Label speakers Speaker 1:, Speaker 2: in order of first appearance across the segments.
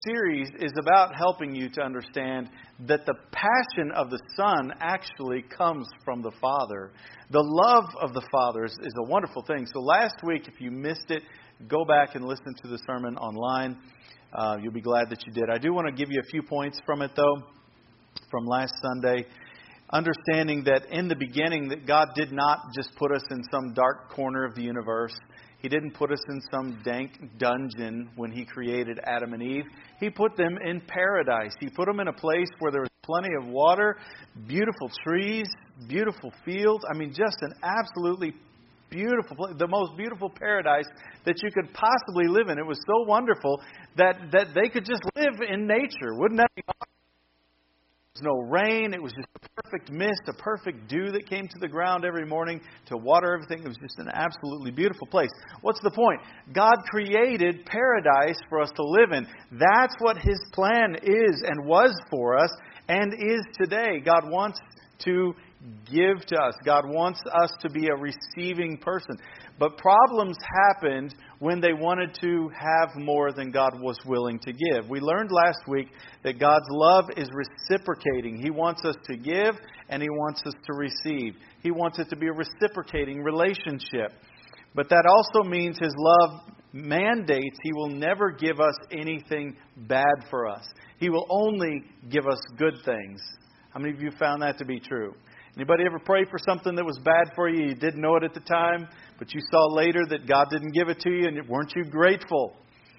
Speaker 1: series is about helping you to understand that the passion of the Son actually comes from the Father. The love of the Father is a wonderful thing. So last week, if you missed it, go back and listen to the sermon online. You'll be glad that you did. I do want to give you a few points from it, though, from last Sunday. Understanding that in the beginning, that God did not just put us in some dark corner of the universe. He didn't put us in some dank dungeon when He created Adam and Eve. He put them in paradise. He put them in a place where there was plenty of water, beautiful trees, beautiful fields. I mean, just an absolutely beautiful place, the most beautiful paradise that you could possibly live in. It was so wonderful that they could just live in nature. Wouldn't that be awesome? There was no rain. It was just a perfect mist, a perfect dew that came to the ground every morning to water everything. It was just an absolutely beautiful place. What's the point? God created paradise for us to live in. That's what His plan is and was for us and is today. God wants to give to us. God wants us to be a receiving person. But problems happened when they wanted to have more than God was willing to give. We learned last week that God's love is reciprocating. He wants us to give and He wants us to receive. He wants it to be a reciprocating relationship. But that also means His love mandates He will never give us anything bad for us. He will only give us good things. How many of you found that to be true? Anybody ever pray for something that was bad for you? You didn't know it at the time, but you saw later that God didn't give it to you, and weren't you grateful?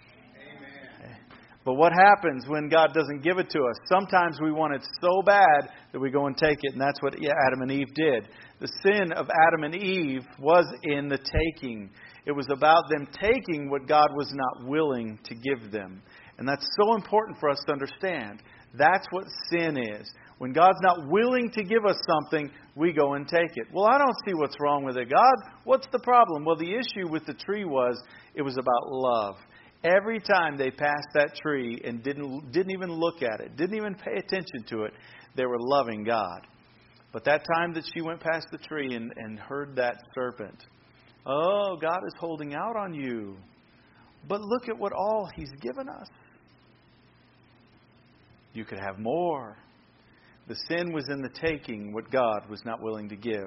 Speaker 1: Amen. But what happens when God doesn't give it to us? Sometimes we want it so bad that we go and take it, and that's what Adam and Eve did. The sin of Adam and Eve was in the taking. It was about them taking what God was not willing to give them. And that's so important for us to understand. That's what sin is. When God's not willing to give us something, we go and take it. Well, I don't see what's wrong with it. God, what's the problem? Well, the issue with the tree was it was about love. Every time they passed that tree and didn't even look at it, didn't even pay attention to it, they were loving God. But that time that she went past the tree and heard that serpent, oh, God is holding out on you. But look at what all He's given us. You could have more. The sin was in the taking what God was not willing to give.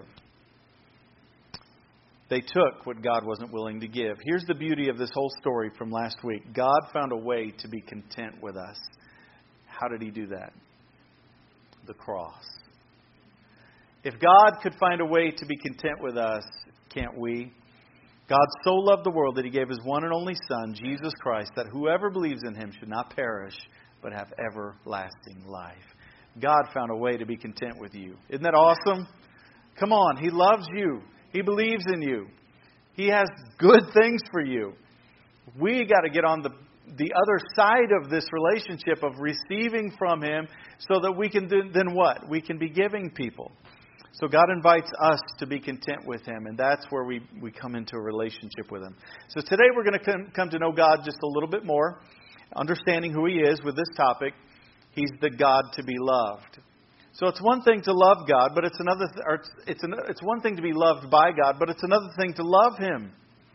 Speaker 1: They took what God wasn't willing to give. Here's the beauty of this whole story from last week. God found a way to be content with us. How did He do that? The cross. If God could find a way to be content with us, can't we? God so loved the world that He gave His one and only Son, Jesus Christ, that whoever believes in Him should not perish, but have everlasting life. God found a way to be content with you. Isn't that awesome? Come on, He loves you. He believes in you. He has good things for you. We got to get on the other side of this relationship of receiving from Him so that we can then what? We can be giving people. So God invites us to be content with Him, and that's where we come into a relationship with Him. So today we're going to come to know God just a little bit more, understanding who He is with this topic. He's the God to be loved. So it's one thing to love God, but it's another. It's one thing to be loved by God, but it's another thing to love Him.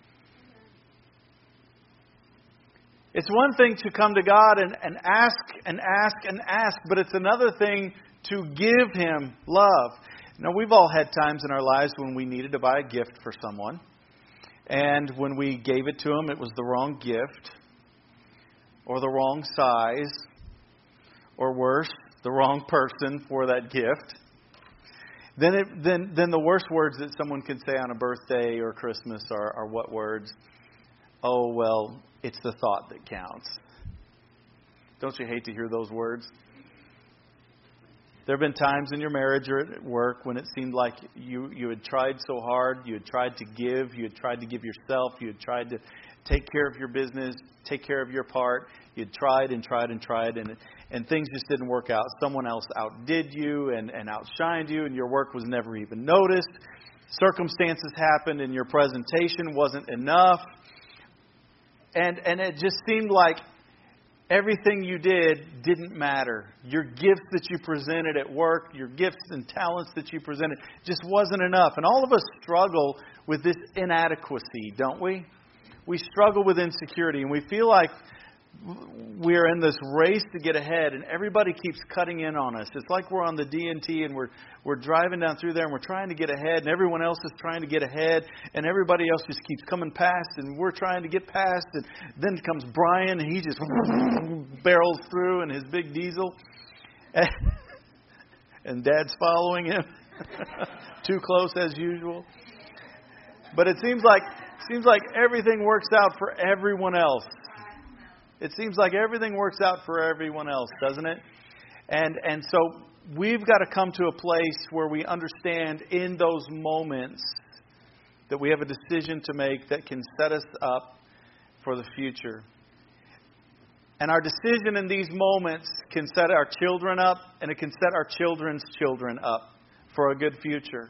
Speaker 1: It's one thing to come to God and ask and ask and ask, but it's another thing to give Him love. Now, we've all had times in our lives when we needed to buy a gift for someone. And when we gave it to them, it was the wrong gift. Or the wrong size. Or worse, the wrong person for that gift. Then the worst words that someone can say on a birthday or Christmas are what words? Oh, well, it's the thought that counts. Don't you hate to hear those words? There have been times in your marriage or at work when it seemed like you had tried so hard, you had tried to give, you had tried to give yourself, you had tried to take care of your business, take care of your part. You had tried and tried and tried, and things just didn't work out. Someone else outdid you and outshined you, and your work was never even noticed. Circumstances happened, and your presentation wasn't enough. And it just seemed like everything you did didn't matter. Your gifts that you presented at work, your gifts and talents that you presented just wasn't enough. And all of us struggle with this inadequacy, don't we? We struggle with insecurity, and we feel like we're in this race to get ahead, and everybody keeps cutting in on us. It's like we're on the DNT, and we're driving down through there, and we're trying to get ahead, and everyone else is trying to get ahead, and everybody else just keeps coming past, and we're trying to get past, and then comes Brian, and he just barrels through in his big diesel, and Dad's following him, too close as usual. But it seems like everything works out for everyone else. It seems like everything works out for everyone else, doesn't it? And so we've got to come to a place where we understand in those moments that we have a decision to make that can set us up for the future. And our decision in these moments can set our children up, and it can set our children's children up for a good future.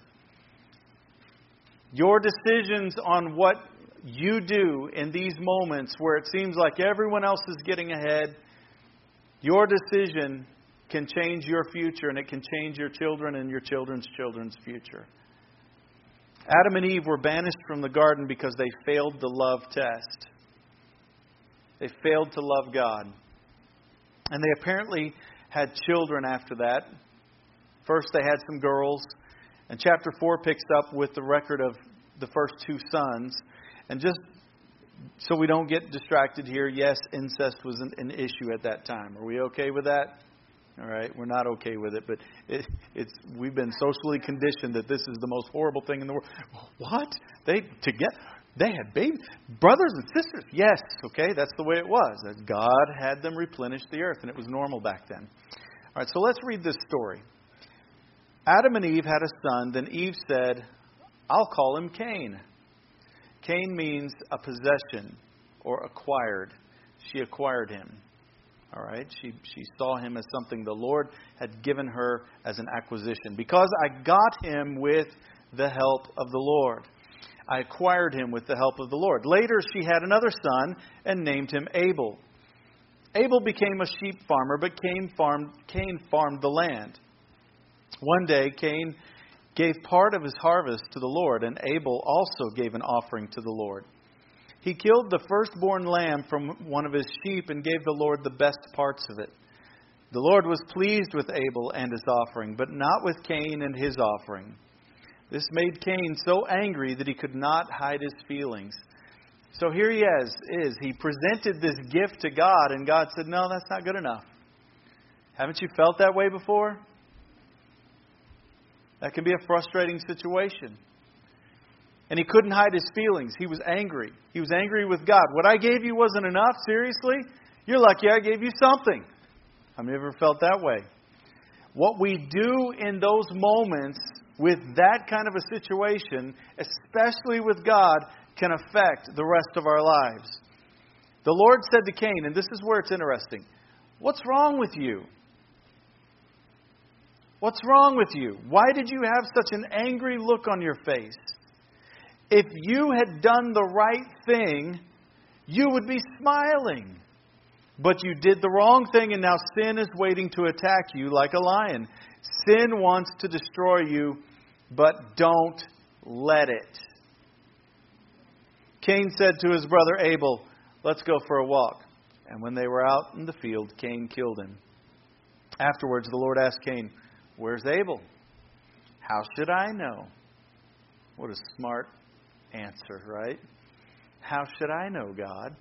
Speaker 1: Your decisions on what you do in these moments where it seems like everyone else is getting ahead, your decision can change your future, and it can change your children and your children's children's future. Adam and Eve were banished from the garden because they failed the love test. They failed to love God. And they apparently had children after that. First they had some girls. And chapter 4 picks up with the record of the first 2 sons. And just so we don't get distracted here, yes, incest was an issue at that time. Are we okay with that? All right, we're not okay with it, but we've been socially conditioned that this is the most horrible thing in the world. What? They had babies, brothers and sisters. Yes, okay, that's the way it was. That God had them replenish the earth, and it was normal back then. All right, so let's read this story. Adam and Eve had a son. Then Eve said, "I'll call him Cain." Cain means a possession or acquired. She acquired him. All right. She saw him as something the Lord had given her as an acquisition. Because I got him with the help of the Lord. I acquired him with the help of the Lord. Later she had another son and named him Abel. Abel became a sheep farmer, but Cain farmed the land. One day Cain gave part of his harvest to the Lord, and Abel also gave an offering to the Lord. He killed the firstborn lamb from one of his sheep and gave the Lord the best parts of it. The Lord was pleased with Abel and his offering, but not with Cain and his offering. This made Cain so angry that he could not hide his feelings. So here he is. He presented this gift to God, and God said, "No, that's not good enough." Haven't you felt that way before? That can be a frustrating situation. And he couldn't hide his feelings. He was angry. He was angry with God. What I gave you wasn't enough? Seriously? You're lucky I gave you something. Have you ever felt that way? What we do in those moments with that kind of a situation, especially with God, can affect the rest of our lives. The Lord said to Cain, and this is where it's interesting, "What's wrong with you? What's wrong with you? Why did you have such an angry look on your face? If you had done the right thing, you would be smiling. But you did the wrong thing, and now sin is waiting to attack you like a lion. Sin wants to destroy you, but don't let it." Cain said to his brother Abel, "Let's go for a walk." And when they were out in the field, Cain killed him. Afterwards, the Lord asked Cain, "Where's Abel?" "How should I know?" What a smart answer, right? How should I know, God?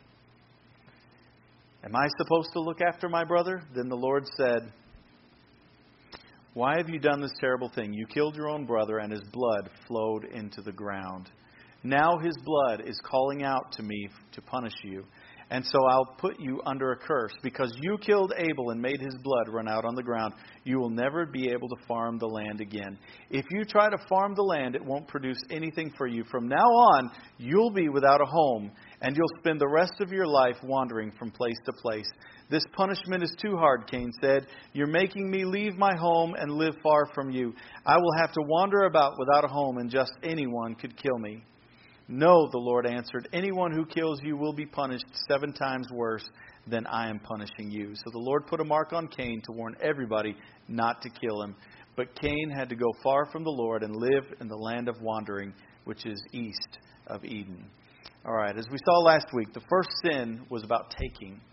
Speaker 1: Am I supposed to look after my brother? Then the Lord said, "Why have you done this terrible thing? You killed your own brother, and his blood flowed into the ground. Now his blood is calling out to me to punish you. And so I'll put you under a curse. Because you killed Abel and made his blood run out on the ground, you will never be able to farm the land again. If you try to farm the land, it won't produce anything for you. From now on, you'll be without a home, and you'll spend the rest of your life wandering from place to place." "This punishment is too hard," Cain said. "You're making me leave my home and live far from you. I will have to wander about without a home, and just anyone could kill me." "No," the Lord answered, "anyone who kills you will be punished 7 times worse than I am punishing you." So the Lord put a mark on Cain to warn everybody not to kill him. But Cain had to go far from the Lord and live in the land of wandering, which is east of Eden. All right, as we saw last week, the first sin was about taking.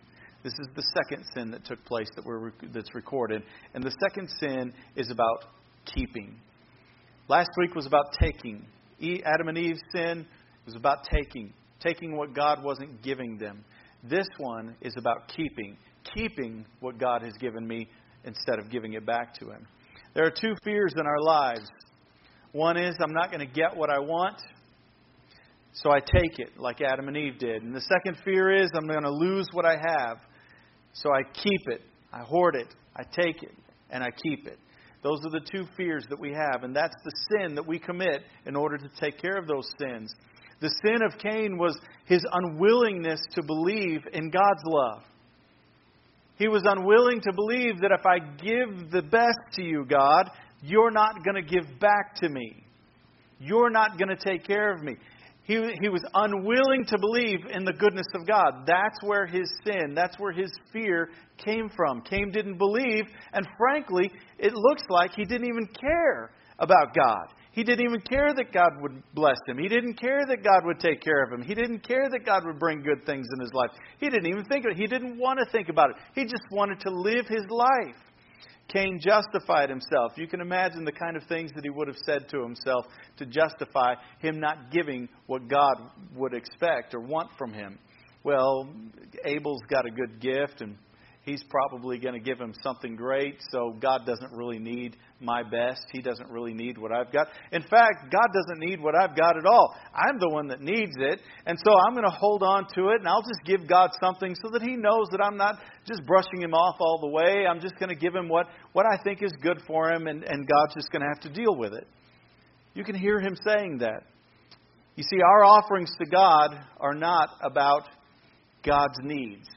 Speaker 1: This is the second sin that took place that's recorded. And the second sin is about keeping. Last week was about taking. Adam and Eve's sin was about taking what God wasn't giving them. This one is about keeping what God has given me instead of giving it back to Him. There are two fears in our lives. One is I'm not going to get what I want, so I take it like Adam and Eve did. And the second fear is I'm going to lose what I have, so I keep it, I hoard it, I take it, and I keep it. Those are the two fears that we have, and that's the sin that we commit in order to take care of those sins. The sin of Cain was his unwillingness to believe in God's love. He was unwilling to believe that if I give the best to you, God, you're not going to give back to me. You're not going to take care of me. He was unwilling to believe in the goodness of God. That's where his sin, that's where his fear came from. Cain didn't believe, and frankly, it looks like he didn't even care about God. He didn't even care that God would bless him. He didn't care that God would take care of him. He didn't care that God would bring good things in his life. He didn't even think of it. He didn't want to think about it. He just wanted to live his life. Cain justified himself. You can imagine the kind of things that he would have said to himself to justify him not giving what God would expect or want from him. Well, Abel's got a good gift, and he's probably going to give him something great, so God doesn't really need my best. He doesn't really need what I've got. In fact, God doesn't need what I've got at all. I'm the one that needs it, and so I'm going to hold on to it, and I'll just give God something so that He knows that I'm not just brushing Him off all the way. I'm just going to give Him what I think is good for Him, and God's just going to have to deal with it. You can hear him saying that. You see, our offerings to God are not about God's needs.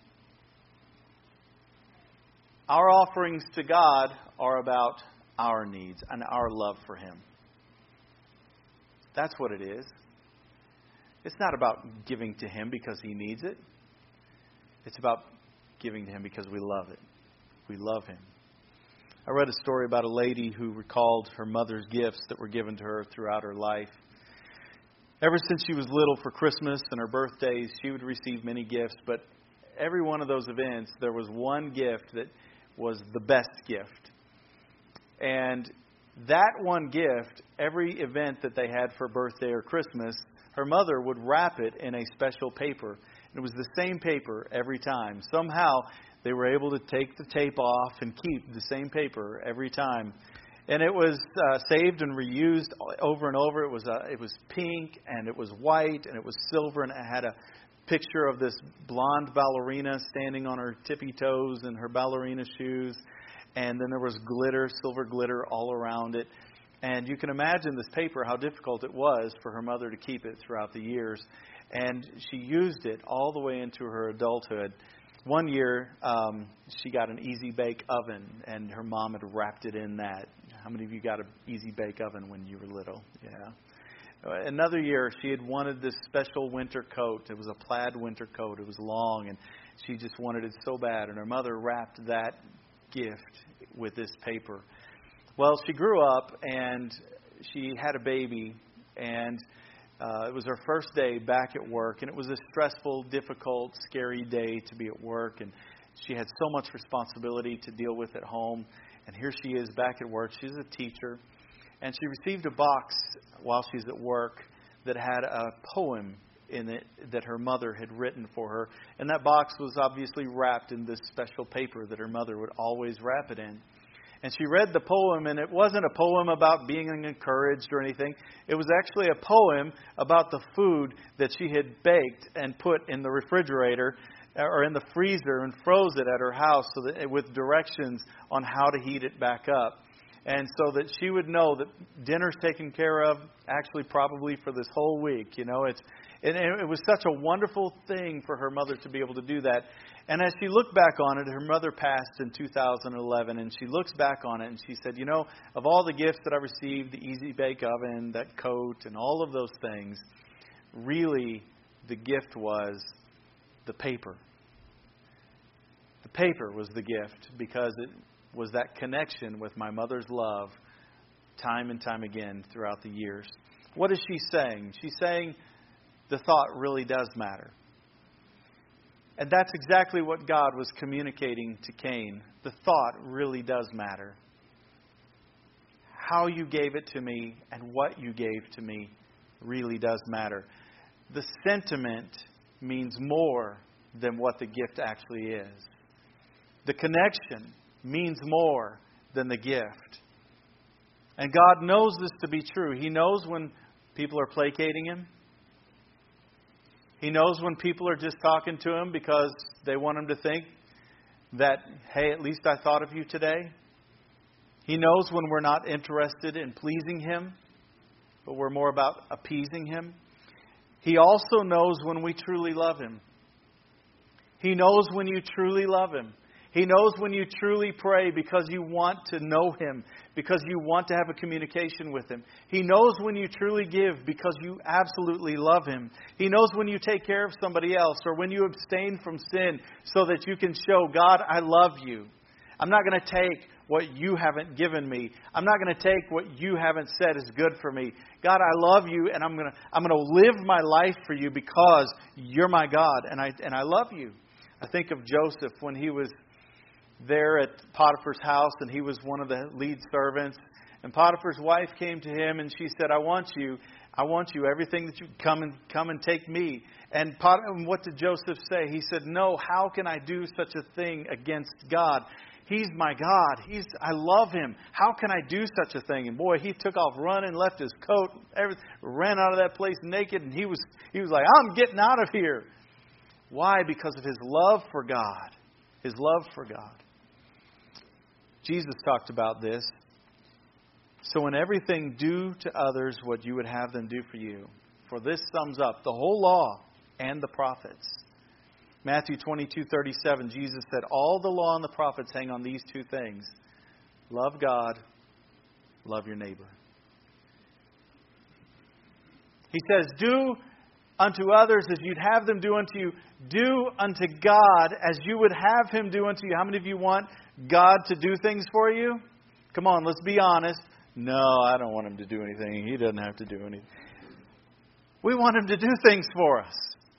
Speaker 1: Our offerings to God are about our needs and our love for Him. That's what it is. It's not about giving to Him because He needs it. It's about giving to Him because we love it. We love Him. I read a story about a lady who recalled her mother's gifts that were given to her throughout her life. Ever since she was little, for Christmas and her birthdays, she would receive many gifts, but every one of those events, there was one gift that was the best gift. And that one gift, every event that they had for birthday or Christmas, her mother would wrap it in a special paper. And it was the same paper every time. Somehow they were able to take the tape off and keep the same paper every time. And it was saved and reused over and over. It was pink, and it was white, and it was silver, and it had a picture of this blonde ballerina standing on her tippy toes in her ballerina shoes. And then there was glitter, silver glitter all around it. And you can imagine this paper, how difficult it was for her mother to keep it throughout the years. And she used it all the way into her adulthood. One year, she got an Easy Bake Oven, and her mom had wrapped it in that. How many of you got an Easy Bake Oven when you were little? Yeah. Another year, she had wanted this special winter coat. It was a plaid winter coat. It was long, and she just wanted it so bad. And her mother wrapped that gift with this paper. Well, she grew up, and she had a baby, and it was her first day back at work, and it was a stressful, difficult, scary day to be at work, and she had so much responsibility to deal with at home. And here she is back at work. She's a teacher. And she received a box while she's at work that had a poem in it that her mother had written for her. And that box was obviously wrapped in this special paper that her mother would always wrap it in. And she read the poem, and it wasn't a poem about being encouraged or anything. It was actually a poem about the food that she had baked and put in the refrigerator or in the freezer and froze it at her house so that with directions on how to heat it back up. And so that she would know that dinner's taken care of, actually probably for this whole week. You know, it was such a wonderful thing for her mother to be able to do that. And as she looked back on it, her mother passed in 2011, and she looks back on it and she said, you know, of all the gifts that I received, the Easy Bake Oven, that coat, and all of those things, really the gift was the paper. The paper was the gift because it was that connection with my mother's love time and time again throughout the years. What is she saying? She's saying the thought really does matter. And that's exactly what God was communicating to Cain. The thought really does matter. How you gave it to me and what you gave to me really does matter. The sentiment means more than what the gift actually is. The connection means more than the gift. And God knows this to be true. He knows when people are placating Him. He knows when people are just talking to Him because they want Him to think that, hey, at least I thought of you today. He knows when we're not interested in pleasing Him, but we're more about appeasing Him. He also knows when we truly love Him. He knows when you truly love Him. He knows when you truly pray because you want to know Him, because you want to have a communication with Him. He knows when you truly give because you absolutely love Him. He knows when you take care of somebody else or when you abstain from sin so that you can show, God, I love you. I'm not going to take what you haven't given me. I'm not going to take what you haven't said is good for me. God, I love you, and I'm going to live my life for you because you're my God, and I love you. I think of Joseph when he was there at Potiphar's house, and he was one of the lead servants. And Potiphar's wife came to him, and she said, I want you, everything that you come and take me. And what did Joseph say? He said, no, how can I do such a thing against God? He's my God. I love Him. How can I do such a thing? And boy, he took off running, left his coat, ran out of that place naked, and he was like, I'm getting out of here. Why? Because of his love for God. His love for God. Jesus talked about this. So in everything, do to others what you would have them do for you. For this sums up the whole law and the prophets. Matthew 22:37, Jesus said, all the law and the prophets hang on these two things. Love God, love your neighbor. He says, do unto others as you'd have them do unto you. Do unto God as you would have Him do unto you. How many of you want God to do things for you? Come on, let's be honest. No, I don't want Him to do anything. He doesn't have to do anything. We want Him to do things for us.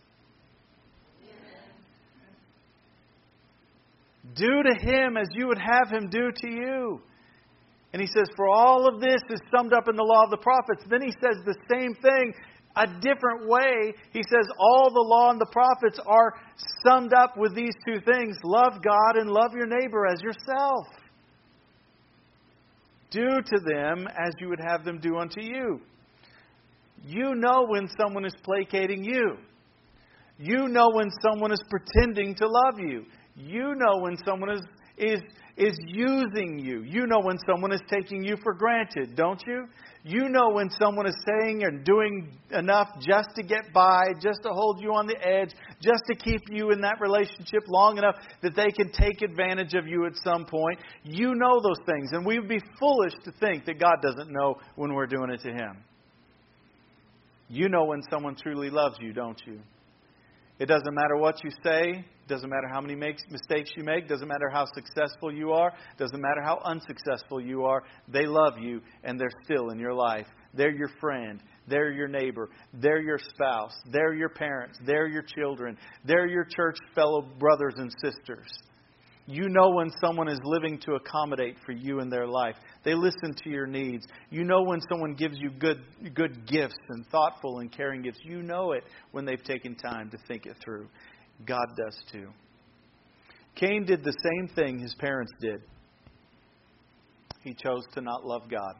Speaker 1: Do to Him as you would have Him do to you. And He says, for all of this is summed up in the law of the prophets. Then He says the same thing a different way. He says all the law and the prophets are summed up with these two things. Love God and love your neighbor as yourself. Do to them as you would have them do unto you. You know when someone is placating you. You know when someone is pretending to love you. You know when someone is using you. You know when someone is taking you for granted, don't you? You know when someone is saying and doing enough just to get by, just to hold you on the edge, just to keep you in that relationship long enough that they can take advantage of you at some point. You know those things. And we would be foolish to think that God doesn't know when we're doing it to Him. You know when someone truly loves you, don't you? It doesn't matter what you say. Doesn't matter how many mistakes you make. Doesn't matter how successful you are. Doesn't matter how unsuccessful you are. They love you and they're still in your life. They're your friend. They're your neighbor. They're your spouse. They're your parents. They're your children. They're your church fellow brothers and sisters. You know when someone is living to accommodate for you in their life. They listen to your needs. You know when someone gives you good gifts and thoughtful and caring gifts. You know it when they've taken time to think it through. God does too. Cain did the same thing his parents did. He chose to not love God.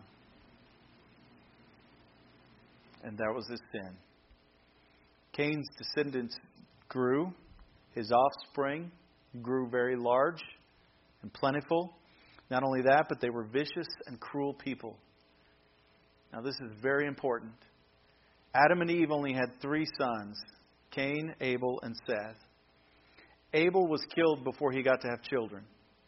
Speaker 1: And that was his sin. Cain's descendants grew. His offspring grew very large and plentiful. Not only that, but they were vicious and cruel people. Now this is very important. Adam and Eve only had 3 sons. Cain, Abel, and Seth. Abel was killed before he got to have children.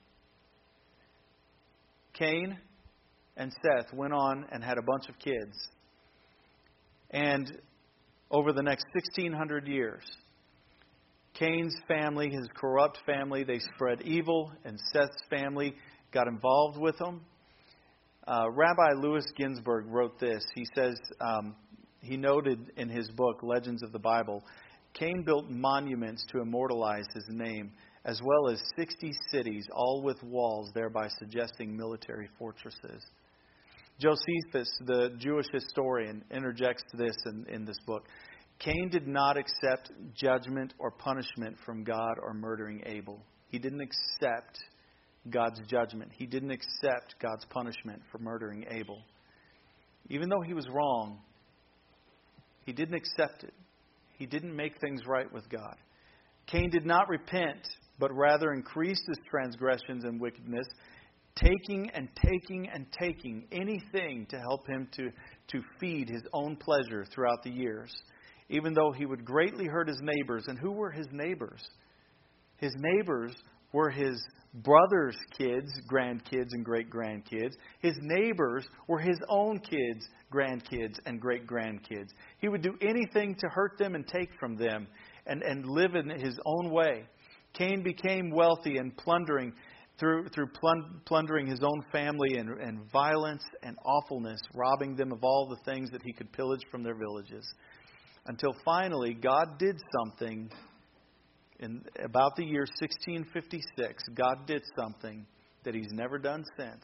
Speaker 1: Cain and Seth went on and had a bunch of kids. And over the next 1,600 years, Cain's family, his corrupt family, they spread evil, and Seth's family got involved with them. Rabbi Louis Ginsburg wrote this. He says, he noted in his book, Legends of the Bible, Cain built monuments to immortalize his name, as well as 60 cities, all with walls, thereby suggesting military fortresses. Josephus, the Jewish historian, interjects this in this book. Cain did not accept judgment or punishment from God or murdering Abel. He didn't accept God's judgment. He didn't accept God's punishment for murdering Abel. Even though he was wrong, he didn't accept it. He didn't make things right with God. Cain did not repent, but rather increased his transgressions and wickedness, taking and taking and taking anything to help him to feed his own pleasure throughout the years, even though he would greatly hurt his neighbors. And who were his neighbors? His neighbors were his brother's kids, grandkids, and great-grandkids. His neighbors were his own kids, grandkids, and great-grandkids. He would do anything to hurt them and take from them and live in his own way. Cain became wealthy and plundering through plundering his own family and violence and awfulness, robbing them of all the things that he could pillage from their villages. Until finally, God did something. In about the year 1656, God did something that He's never done since.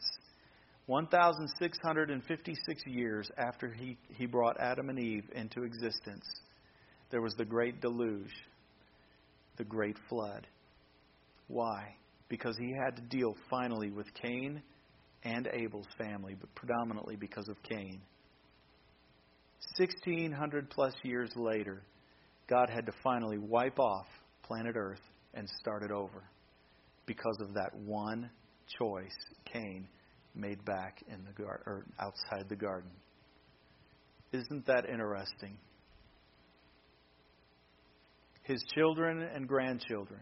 Speaker 1: 1,656 years after He brought Adam and Eve into existence, there was the great deluge, the great flood. Why? Because He had to deal finally with Cain and Abel's family, but predominantly because of Cain. 1,600 plus years later, God had to finally wipe off planet Earth and start it over because of that one choice Cain made back in the garden or outside the garden. Isn't that interesting? His children and grandchildren.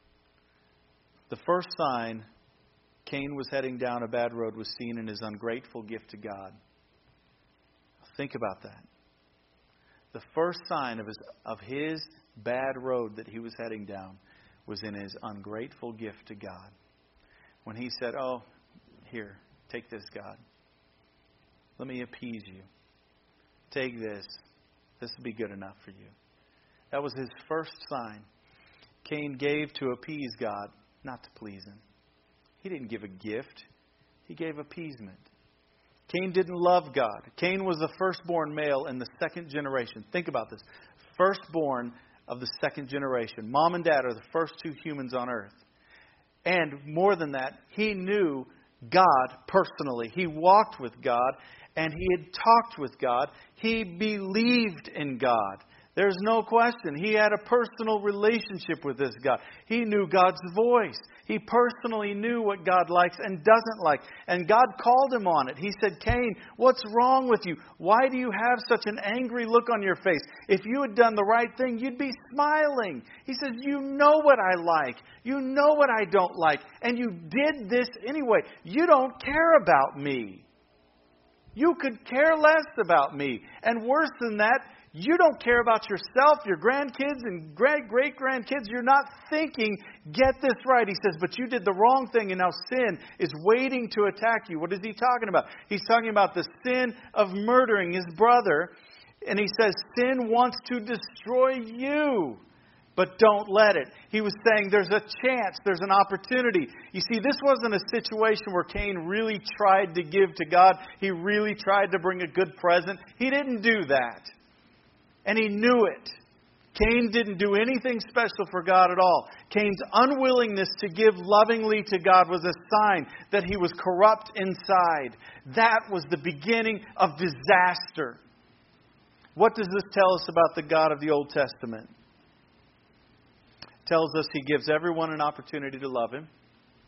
Speaker 1: The first sign Cain was heading down a bad road was seen in his ungrateful gift to God. Think about that. The first sign of his bad road that he was heading down was in his ungrateful gift to God. When he said, "Oh, here, take this, God. Let me appease you. Take this. This will be good enough for you." That was his first sign. Cain gave to appease God, not to please Him. He didn't give a gift. He gave appeasement. Cain didn't love God. Cain was the firstborn male in the second generation. Think about this. Firstborn of the second generation. Mom and dad are the first two humans on earth. And more than that, he knew God personally. He walked with God and he had talked with God. He believed in God. There's no question. He had a personal relationship with this God. He knew God's voice. He personally knew what God likes and doesn't like. And God called him on it. He said, "Cain, what's wrong with you? Why do you have such an angry look on your face? If you had done the right thing, you'd be smiling." He says, "You know what I like. You know what I don't like. And you did this anyway. You don't care about me. You could care less about me. And worse than that, you don't care about yourself, your grandkids, and great-grandkids. You're not thinking, get this right." He says, "But you did the wrong thing, and now sin is waiting to attack you." What is he talking about? He's talking about the sin of murdering his brother. And he says, sin wants to destroy you, but don't let it. He was saying there's a chance, there's an opportunity. You see, this wasn't a situation where Cain really tried to give to God. He really tried to bring a good present. He didn't do that. And he knew it. Cain didn't do anything special for God at all. Cain's unwillingness to give lovingly to God was a sign that he was corrupt inside. That was the beginning of disaster. What does this tell us about the God of the Old Testament? It tells us He gives everyone an opportunity to love Him.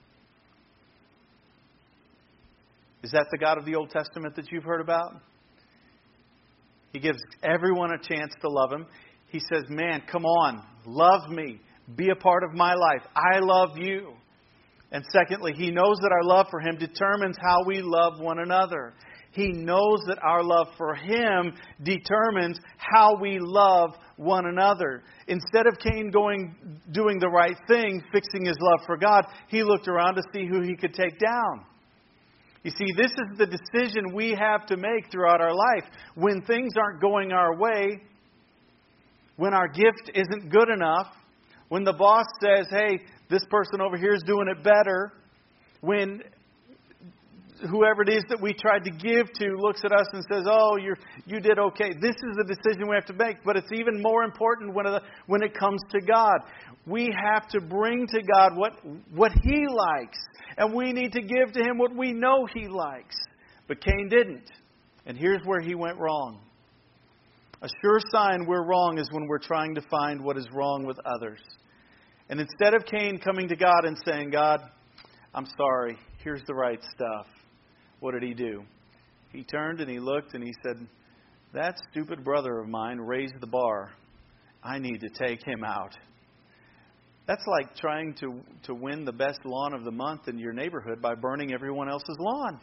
Speaker 1: Is that the God of the Old Testament that you've heard about? He gives everyone a chance to love Him. He says, "Man, come on, love me. Be a part of my life. I love you." And secondly, He knows that our love for Him determines how we love one another. He knows that our love for Him determines how we love one another. Instead of Cain doing the right thing, fixing his love for God, he looked around to see who he could take down. You see, this is the decision we have to make throughout our life. When things aren't going our way, when our gift isn't good enough, when the boss says, hey, this person over here is doing it better, when whoever it is that we tried to give to looks at us and says, oh, you did okay. This is the decision we have to make. But it's even more important when it comes to God. We have to bring to God what He likes. And we need to give to Him what we know He likes. But Cain didn't. And here's where he went wrong. A sure sign we're wrong is when we're trying to find what is wrong with others. And instead of Cain coming to God and saying, God, I'm sorry, here's the right stuff. What did he do? He turned and he looked and he said, that stupid brother of mine raised the bar. I need to take him out. That's like trying to win the best lawn of the month in your neighborhood by burning everyone else's lawn.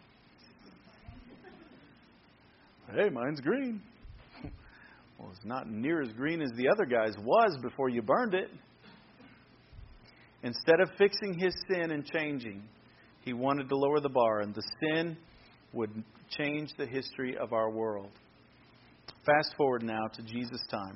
Speaker 1: Hey, mine's green. Well, it's not near as green as the other guy's was before you burned it. Instead of fixing his sin and changing, he wanted to lower the bar, and the sin would change the history of our world. Fast forward now to Jesus' time.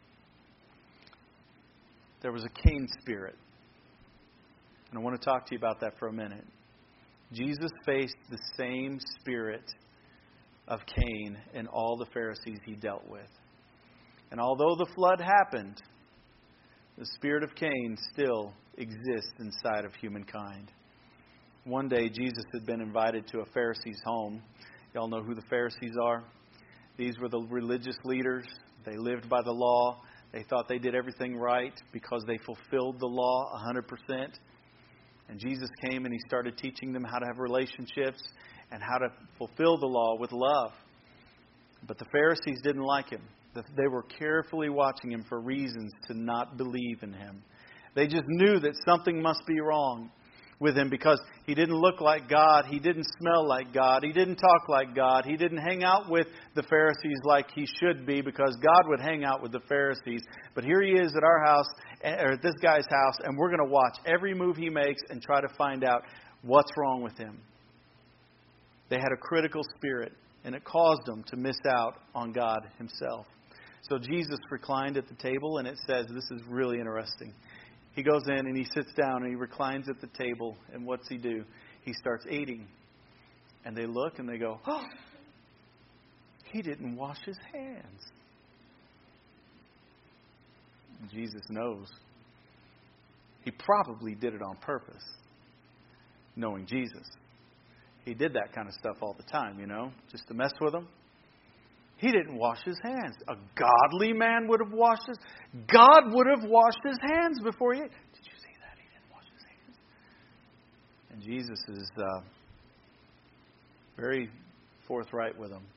Speaker 1: There was a Cain spirit. And I want to talk to you about that for a minute. Jesus faced the same spirit of Cain and all the Pharisees he dealt with. And although the flood happened, the spirit of Cain still exists inside of humankind. One day, Jesus had been invited to a Pharisee's home. Y'all know who the Pharisees are? These were the religious leaders. They lived by the law. They thought they did everything right because they fulfilled the law 100%. And Jesus came and He started teaching them how to have relationships and how to fulfill the law with love. But the Pharisees didn't like Him. They were carefully watching Him for reasons to not believe in Him. They just knew that something must be wrong with Him because He didn't look like God. He didn't smell like God. He didn't talk like God. He didn't hang out with the Pharisees like He should be because God would hang out with the Pharisees. But here He is at our house, or at this guy's house, and we're going to watch every move He makes and try to find out what's wrong with Him. They had a critical spirit, and it caused them to miss out on God Himself. So Jesus reclined at the table, and it says, this is really interesting. He goes in and he sits down and he reclines at the table. And what's he do? He starts eating. And they look and they go, oh, he didn't wash his hands. And Jesus knows. He probably did it on purpose, knowing Jesus. He did that kind of stuff all the time, just to mess with them. He didn't wash his hands. A godly man would have washed his. God would have washed his hands before he ate. Did you see that? He didn't wash his hands. And Jesus is very forthright with them.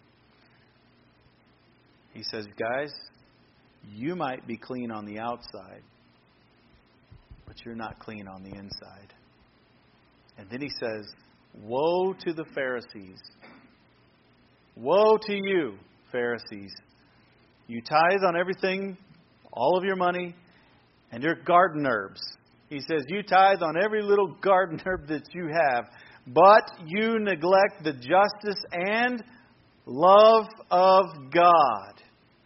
Speaker 1: He says, guys, you might be clean on the outside, but you're not clean on the inside. And then he says, woe to the Pharisees. Woe to you, Pharisees. You tithe on everything, all of your money, and your garden herbs. He says, you tithe on every little garden herb that you have, but you neglect the justice and love of God.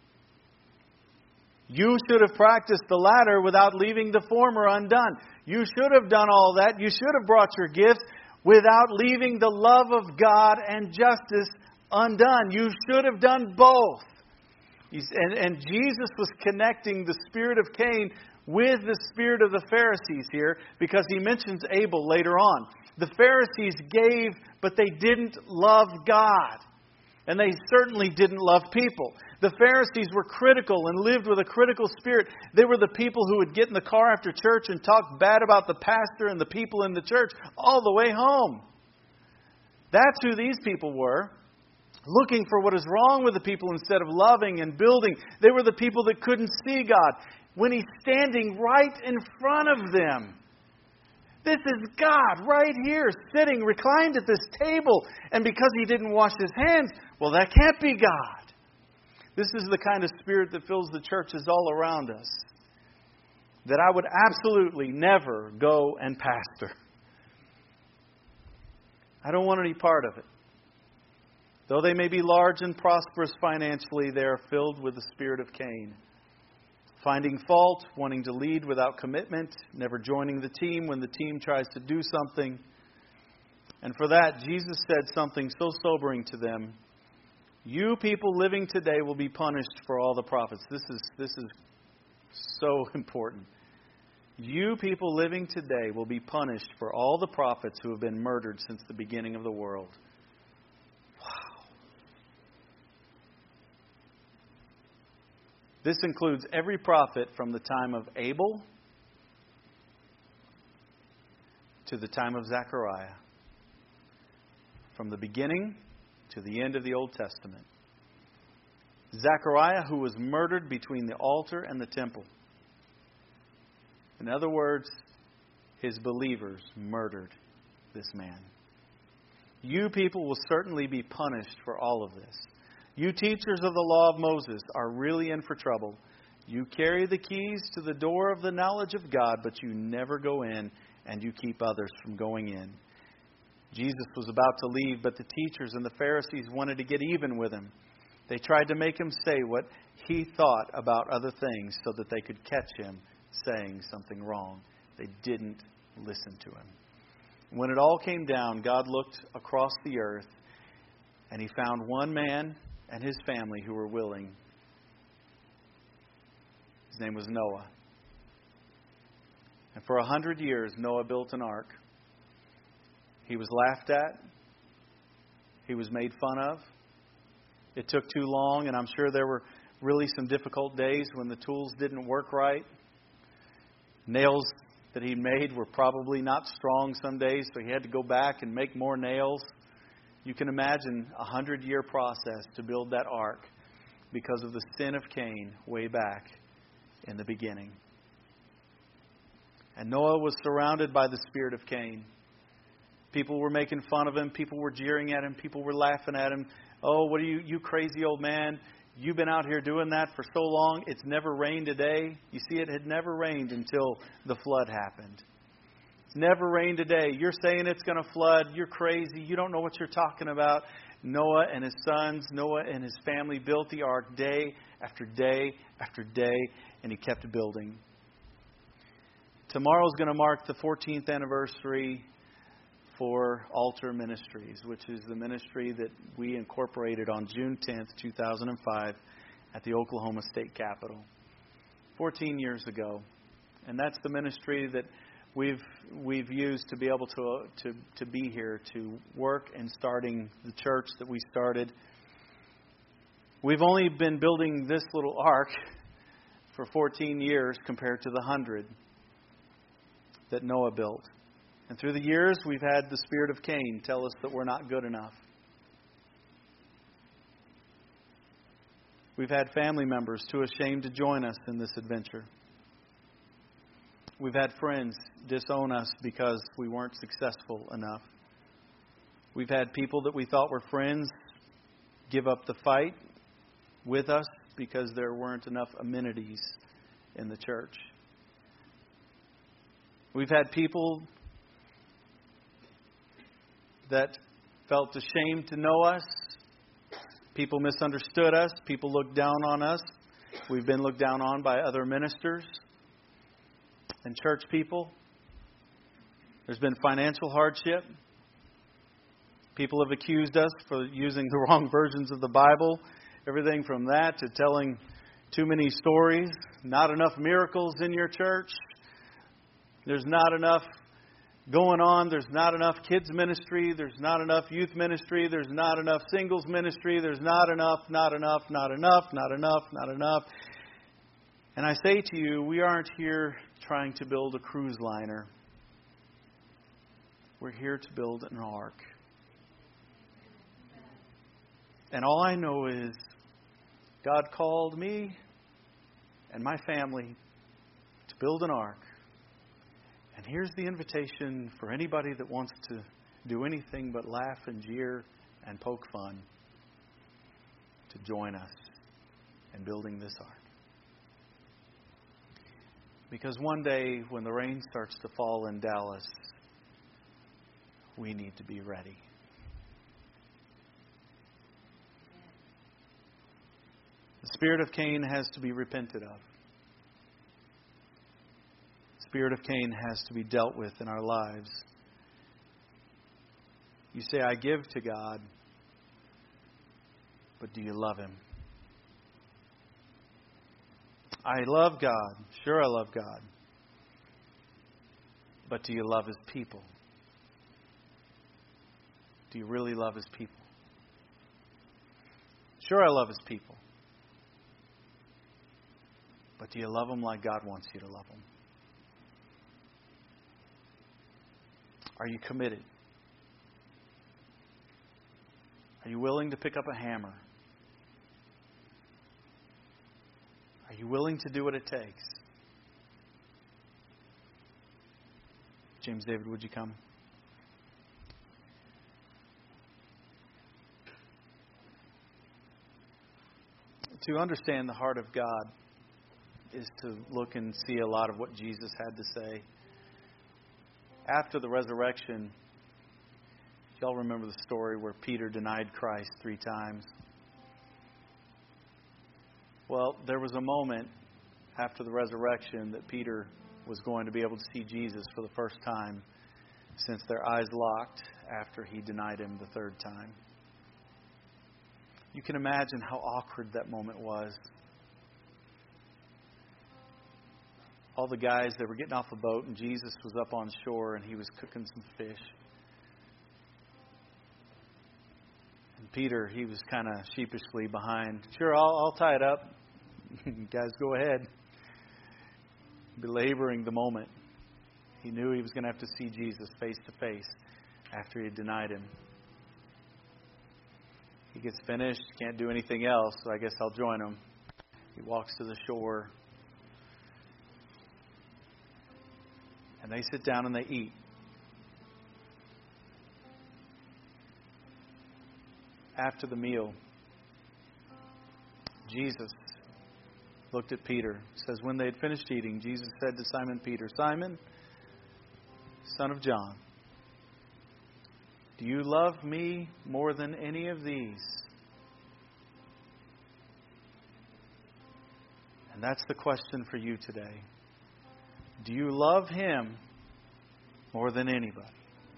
Speaker 1: You should have practiced the latter without leaving the former undone. You should have done all that. You should have brought your gifts without leaving the love of God and justice undone. You should have done both. And Jesus was connecting the spirit of Cain with the spirit of the Pharisees here because he mentions Abel later on. The Pharisees gave, but they didn't love God. And they certainly didn't love people. The Pharisees were critical and lived with a critical spirit. They were the people who would get in the car after church and talk bad about the pastor and the people in the church all the way home. That's who these people were. Looking for what is wrong with the people instead of loving and building. They were the people that couldn't see God when He's standing right in front of them. This is God right here, sitting, reclined at this table. And because He didn't wash His hands, well, that can't be God. This is the kind of spirit that fills the churches all around us. That I would absolutely never go and pastor. I don't want any part of it. Though they may be large and prosperous financially, they are filled with the spirit of Cain. finding fault, wanting to lead without commitment, never joining the team when the team tries to do something. And for that, Jesus said something so sobering to them. You people living today will be punished for all the prophets. This is so important. You people living today will be punished for all the prophets who have been murdered since the beginning of the world. Wow. This includes every prophet from the time of Abel to the time of Zechariah. From the beginning to the end of the Old Testament. Zechariah, who was murdered between the altar and the temple. In other words, his believers murdered this man. You people will certainly be punished for all of this. You teachers of the law of Moses are really in for trouble. You carry the keys to the door of the knowledge of God, but you never go in, and you keep others from going in. Jesus was about to leave, but the teachers and the Pharisees wanted to get even with him. They tried to make him say what he thought about other things so that they could catch him saying something wrong. They didn't listen to him. When it all came down, God looked across the earth and He found one man and his family who were willing. His name was Noah. And for 100 years, Noah built an ark. He was laughed at. He was made fun of. It took too long, and I'm sure there were really some difficult days when the tools didn't work right. Nails that he made were probably not strong some days, so he had to go back and make more nails. You can imagine a 100-year process to build that ark because of the sin of Cain way back in the beginning. And Noah was surrounded by the spirit of Cain. People were making fun of him. People were jeering at him. People were laughing at him. Oh, what are you crazy old man? You've been out here doing that for so long. It's never rained a day. You see, it had never rained until the flood happened. It's never rained a day. You're saying it's going to flood. You're crazy. You don't know what you're talking about. Noah and his sons, Noah and his family built the ark day after day after day, and he kept building. Tomorrow's going to mark the 14th anniversary for Altar Ministries, which is the ministry that we incorporated on June 10th, 2005 at the Oklahoma State Capitol 14 years ago. And that's the ministry that we've used to be able to be here, to work in starting the church that we started. We've only been building this little ark for 14 years compared to the 100 that Noah built. And through the years, we've had the spirit of Cain tell us that we're not good enough. We've had family members too ashamed to join us in this adventure. We've had friends disown us because we weren't successful enough. We've had people that we thought were friends give up the fight with us because there weren't enough amenities in the church. We've had people that felt ashamed to know us. People misunderstood us. People looked down on us. We've been looked down on by other ministers and church people. There's been financial hardship. People have accused us for using the wrong versions of the Bible. Everything from that to telling too many stories. Not enough miracles in your church. There's not enough going on. There's not enough kids ministry. There's not enough youth ministry. There's not enough singles ministry. There's not enough. And I say to you, we aren't here trying to build a cruise liner. We're here to build an ark. And all I know is God called me and my family to build an ark. And here's the invitation for anybody that wants to do anything but laugh and jeer and poke fun to join us in building this ark. Because one day when the rain starts to fall in Dallas, we need to be ready. The spirit of Cain has to be repented of. spirit of Cain has to be dealt with in our lives. You say, I give to God, but do you love Him? I love God. Sure, I love God. But do you love His people? Do you really love His people? Sure, I love His people. But do you love them like God wants you to love them? Are you committed? Are you willing to pick up a hammer? Are you willing to do what it takes? James David, would you come? To understand the heart of God is to look and see a lot of what Jesus had to say. After the resurrection, y'all remember the story where Peter denied Christ 3 times. Well, there was a moment after the resurrection that Peter was going to be able to see Jesus for the first time since their eyes locked after he denied Him the 3rd time. You can imagine how awkward that moment was. All the guys, they were getting off a boat and Jesus was up on shore and He was cooking some fish. And Peter, he was kind of sheepishly behind. Sure, I'll tie it up. Guys, go ahead. Belaboring the moment. He knew he was going to have to see Jesus face to face after he had denied Him. He gets finished, can't do anything else, so I guess I'll join him. He walks to the shore. And they sit down and they eat. After the meal, Jesus looked at Peter. It says, when they had finished eating, Jesus said to Simon Peter, Simon, son of John, do you love me more than any of these? And that's the question for you today. Do you love Him more than anybody?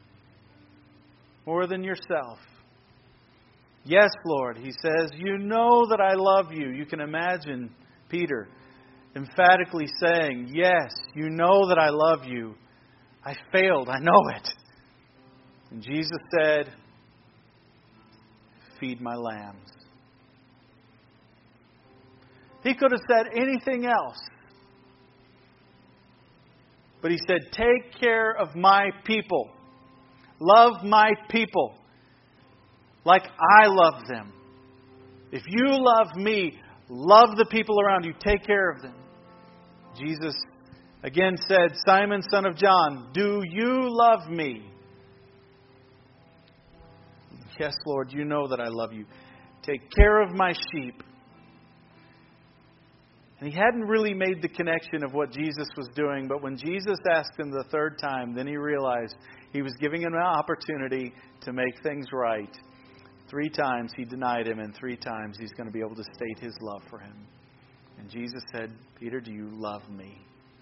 Speaker 1: More than yourself? Yes, Lord, he says, you know that I love you. You can imagine Peter emphatically saying, yes, you know that I love you. I failed, I know it. And Jesus said, feed my lambs. He could have said anything else. But He said, take care of my people. Love my people like I love them. If you love me, love the people around you. Take care of them. Jesus again said, Simon, son of John, do you love me? Yes, Lord, you know that I love you. Take care of my sheep. And he hadn't really made the connection of what Jesus was doing, but when Jesus asked him the 3rd time, then he realized he was giving him an opportunity to make things right. 3 times he denied him, and 3 times he's going to be able to state his love for him. And Jesus said, Peter, do you love me?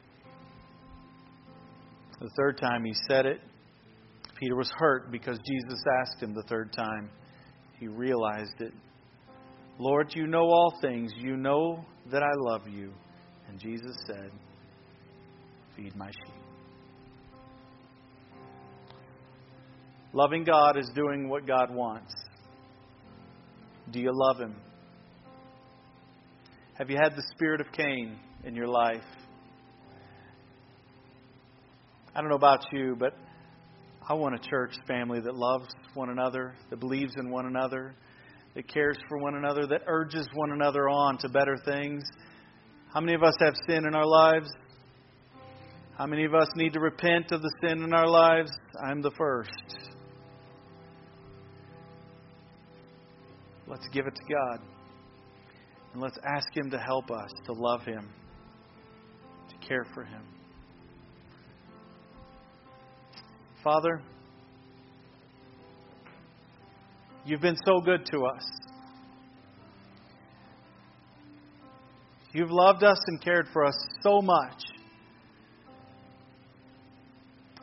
Speaker 1: The 3rd time he said it, Peter was hurt because Jesus asked him the 3rd time. He realized it. Lord, you know all things. You know that I love you. And Jesus said, feed my sheep. Loving God is doing what God wants. Do you love Him? Have you had the spirit of Cain in your life? I don't know about you, but I want a church family that loves one another, that believes in one another, that cares for one another, that urges one another on to better things. How many of us have sin in our lives? How many of us need to repent of the sin in our lives? I'm the first. Let's give it to God. And let's ask Him to help us to love Him, to care for Him. Father, You've been so good to us. You've loved us and cared for us so much.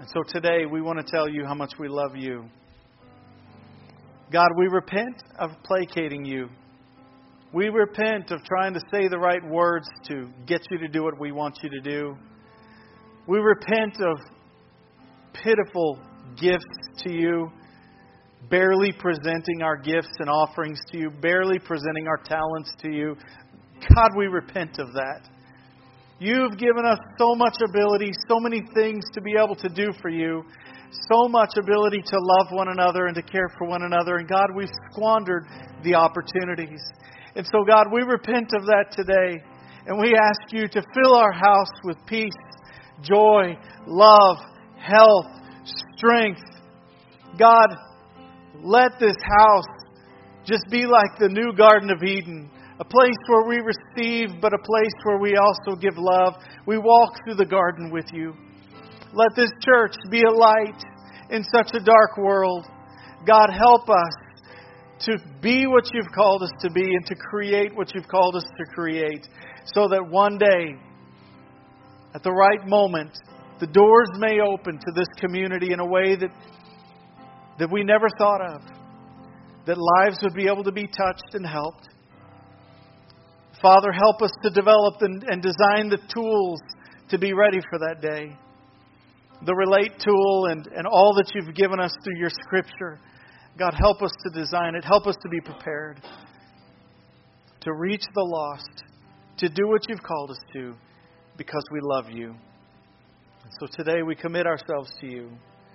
Speaker 1: And so today we want to tell you how much we love you. God, we repent of placating you. We repent of trying to say the right words to get you to do what we want you to do. We repent of pitiful gifts to you, barely presenting our gifts and offerings to you, barely presenting our talents to you. God, we repent of that. You've given us so much ability, so many things to be able to do for you, so much ability to love one another and to care for one another. And God, we've squandered the opportunities. And so, God, we repent of that today. And we ask you to fill our house with peace, joy, love, health, strength. God, let this house just be like the new Garden of Eden. A place where we receive, but a place where we also give love. We walk through the garden with you. Let this church be a light in such a dark world. God, help us to be what you've called us to be and to create what you've called us to create, so that one day, at the right moment, the doors may open to this community in a way that we never thought of. That lives would be able to be touched and helped. Father, help us to develop and design the tools to be ready for that day. The Relate tool and all that you've given us through your Scripture. God, help us to design it. Help us to be prepared to reach the lost, to do what you've called us to, because we love you. So today we commit ourselves to you.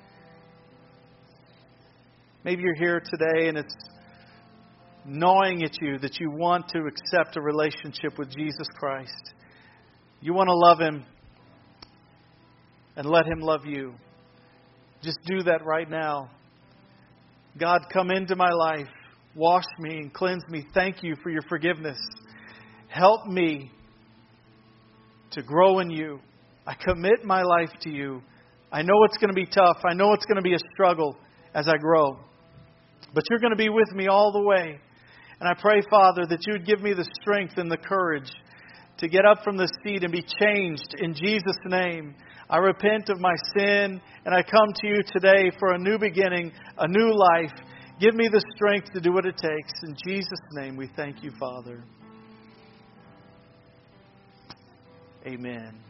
Speaker 1: Maybe you're here today and it's gnawing at you that you want to accept a relationship with Jesus Christ. You want to love Him and let Him love you. Just do that right now. God, come into my life. Wash me and cleanse me. Thank you for your forgiveness. Help me to grow in you. I commit my life to you. I know it's going to be tough. I know it's going to be a struggle as I grow. But you're going to be with me all the way. And I pray, Father, that you would give me the strength and the courage to get up from this seat and be changed in Jesus' name. I repent of my sin and I come to you today for a new beginning, a new life. Give me the strength to do what it takes. In Jesus' name we thank you, Father. Amen.